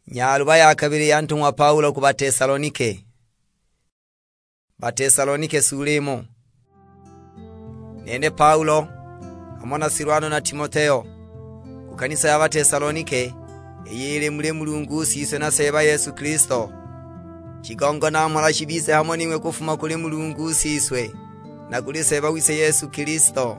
Nyaluba ya kabiri yantumwa Paulo ku Batesalonike. Batesalonike sulimo. Nende Paulo amona Silwano na Timotheo ku kanisa ya Batesalonike eyire mule Mulungu sise na seba Yesu Kristo. Chigongo na mala shibise hamwe niwe kufuma kuli Mulungu siswe na kuli seba wise Yesu Kristo.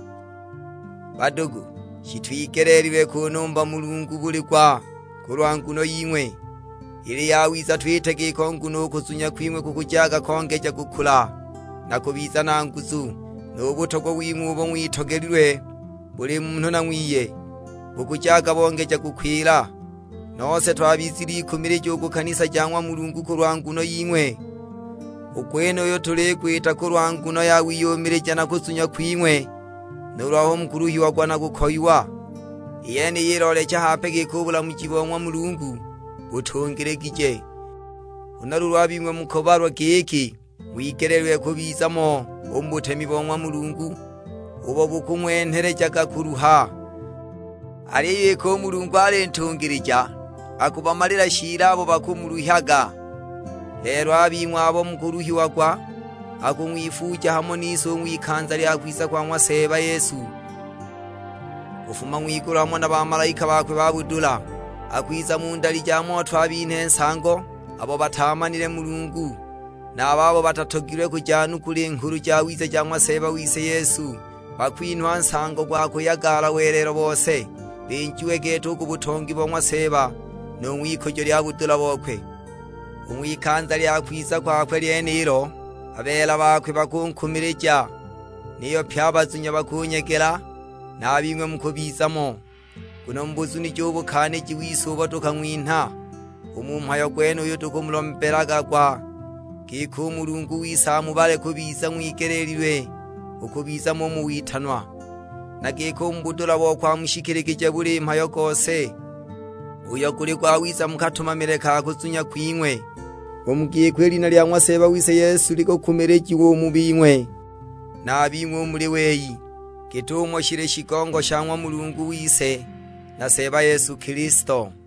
Badugu shitwikereriwe kunumba Mulungu buli kwa kurwanguno yimwe ili yawiza twitegeko nguno kuzunya kwimwe kukujaga kongeja gukula na kubiza nanguzu n'obutogwo wimwe bo mwitogerirwe buli muntu namwiye kukujaga bongeja gukwira nose twabiziri kumire cyo kanisa jyanwa Mulungu kurwanguno yimwe ukweno yo tole kwita kurwanguno yawiyomire jana kuzunya kwimwe n'uraho mukuru yiwagwa na gukoyiwa iyene yirole cyahapege kubula mu kibonwa Mulungu utongere gije unarurwa bimwe mukobarwa kiki wigererwe kubizamo umbutemi bonwa Mulungu ubo bukumwe nterejaga kuruha ariye ko Mulungu arentungirija akubamarira shira abo bakumuruhaga rero abimwa abo mukuruhi wagwa akumwifuja hamo niso mwikanza lyakwisa kwa mwaseba Yesu ufuma mwiguramo n'abamarayika bakwe babudula akwiza mu ndali jamo twabine nsango abo batamanire Mulungu n'ababo batatogirwe kujyana kuri inkuru jawize cyangwa seba wise Yesu bakwinwa nsango gwako yagara werero bose binjiwe geto kubutongi bonwa seba no mwikojo lyabudula bokwe umwikanza lyakwiza kwakwe lyeniro abela bakwe bakunkumirija niyo pyabazunya bakunyegera nabimwe mukubizamo kuno mbuzuni cyobo kane jiwisuba tukamwinta umumpayo kweno yo tukumulomberaga kwa kiko Mulungu wisamu bale kubiza mwigereriwe ukubiza mu muwitanwa nageko mbudula bo kwa mushikirikije buri mpayo kose uyo kuri kwa wisa mukatumamire ka kuzunya kwimwe umugiye kwelina lyamwa seba wise Yesu liko kumereji wo mubimwe nabimwe muri weyi kitumo shire shikongo shamwa Mulungu wise na seba Yesu Kristo.